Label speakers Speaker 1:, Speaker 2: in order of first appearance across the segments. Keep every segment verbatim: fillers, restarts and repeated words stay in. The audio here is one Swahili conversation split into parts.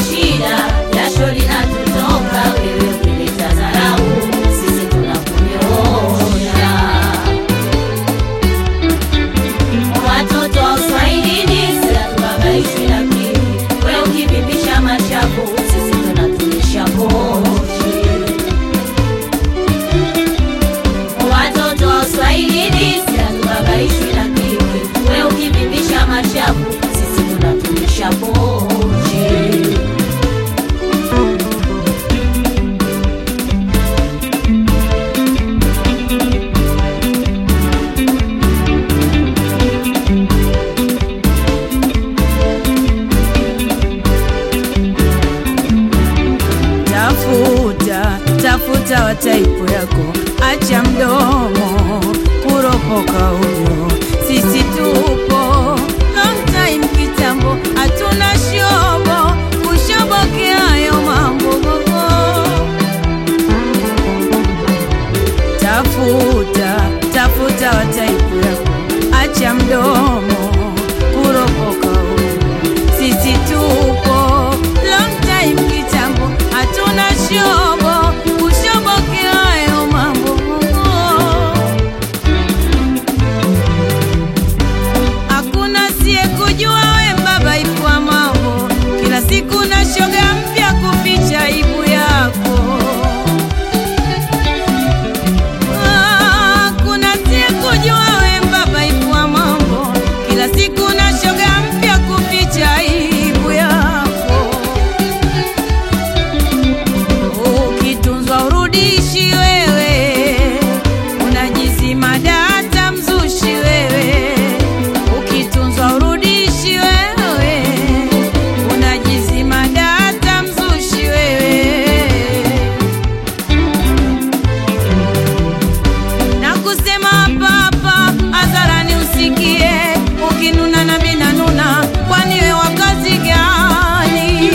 Speaker 1: shida, jasho linatutoka, wewe ukileta dharau, sisi tunakunyoosha. Watoto wa Uswahilini sisi tubabaishwi na kiwi, wewe ukivimbisha mashavu, sisi tunatunisha pochi. Watoto wa Uswahilini sisi tubabaishwi na kiwi, wewe ukivimbisha mashavu, sisi tunatunisha pochi.
Speaker 2: Tafuta, tafuta wa taipu yako, acha mdomo kuropoka huyo. Sisi tupo long time kitambo, hatuna shobo kushobokea hayo mambo. Tafuta, tafuta wa taipu yako, acha mdomo kuropoka huyo. Sisi tupo long time kitambo, hatuna shobo kushobokea hayo mambo. Hakuna siye kujua we mbaba ipua mambo, kila siku na shoga mpya kuficha aibu yako. Hakuna siye kujua we mbaba ipua mambo, kila siku na shoga mpya kuficha aibu yako. Ukitunzwa urudishi wewe, unajizima data mzushi wewe. Ukitunzwa urudishi wewe, unajizima data mzushi wewe. Na kusema hapa hapa hadharani usikie, ukinuna na mina nuna, kwani we wakazi gani?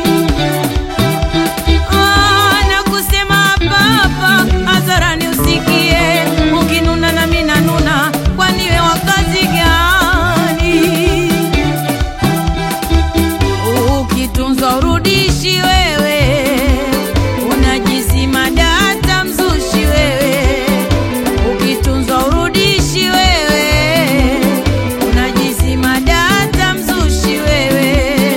Speaker 2: Ah, na kusema hapa hapa hadharani usikie, ukinuna na mina nuna, kwani we wakazi gani? Ukitunzwa urudishi wewe, unajizima data mzushi wewe. Ukitunzwa urudishi wewe, unajizima data mzushi wewe.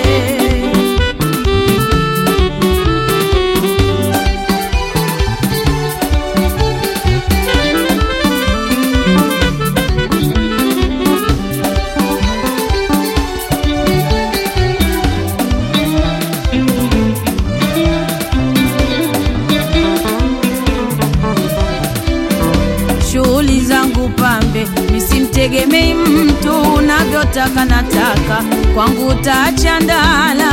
Speaker 2: Shughuli zangu pambe, nisimtegemei mtu, unavyotaka nataka, kwangu utaacha ndala.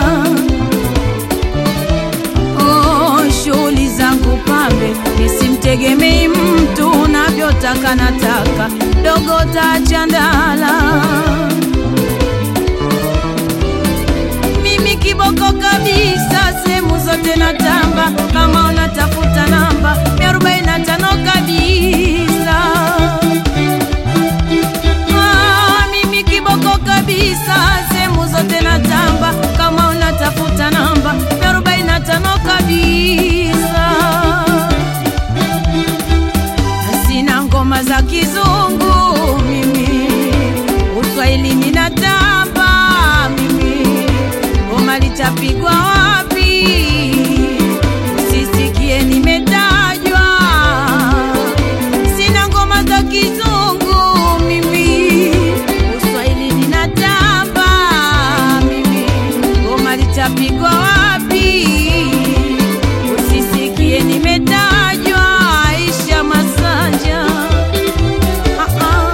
Speaker 2: Oh, shughuli zangu pambe, nisimtegemei mtu, unavyotaka nataka, dogo utaacha ndala. Mimi kiboko kabisa, sehemu zote natamba, kama unatafuta namba mia arobaini na tano kabisa. Ah, mimi kiboko kabisa, sehemu zote natamba, kama unatafuta namba mia arobaini na tano kabisa. Sina ngoma za kizungu mimi, Uswahili ninatamba mimi. Ngoma litapigwa wapi usisikie nimetajwa? Sina ngoma za kizungu mimi, Uswahili ninatamba mimi. Ngoma litapigwa wapi usisikie nimetajwa? Aisha Masanja. Ah, ah.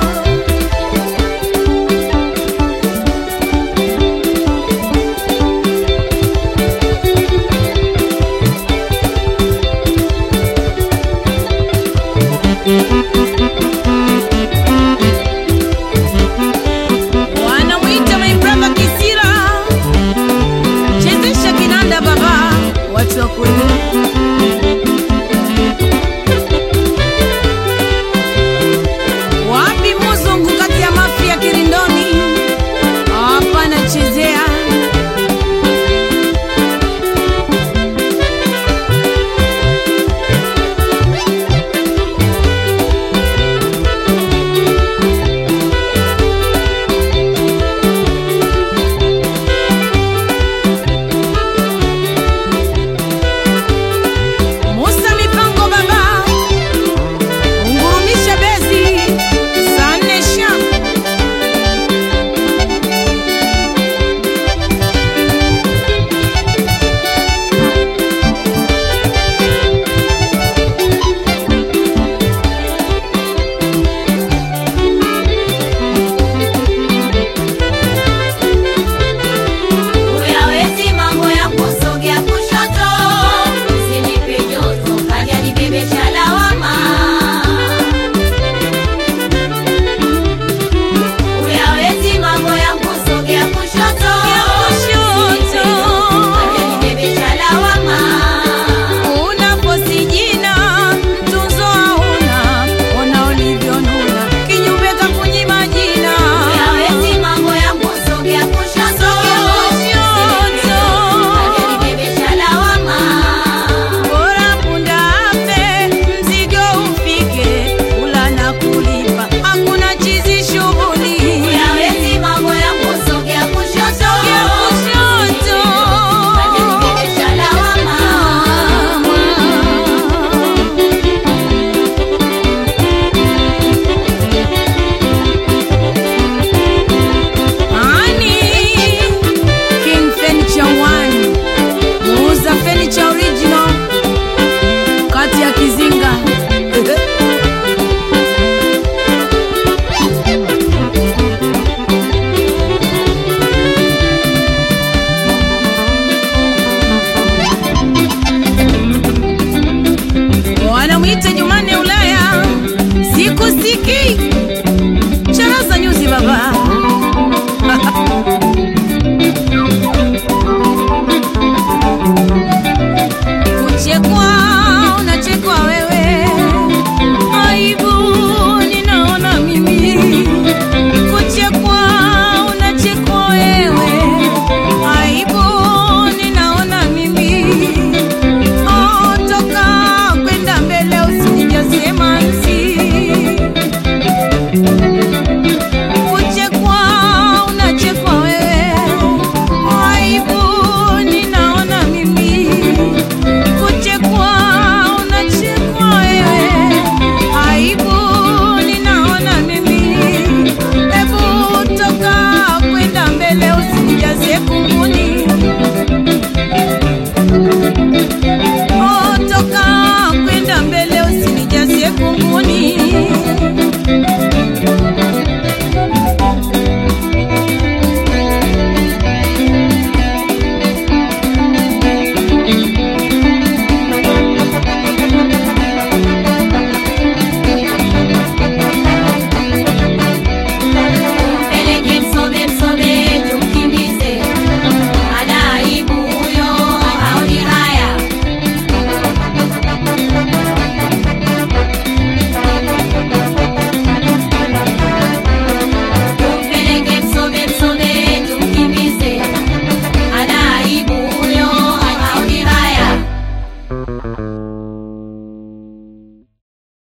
Speaker 2: Wanamwita my brother Kisira, chezesha kinanda. Sikia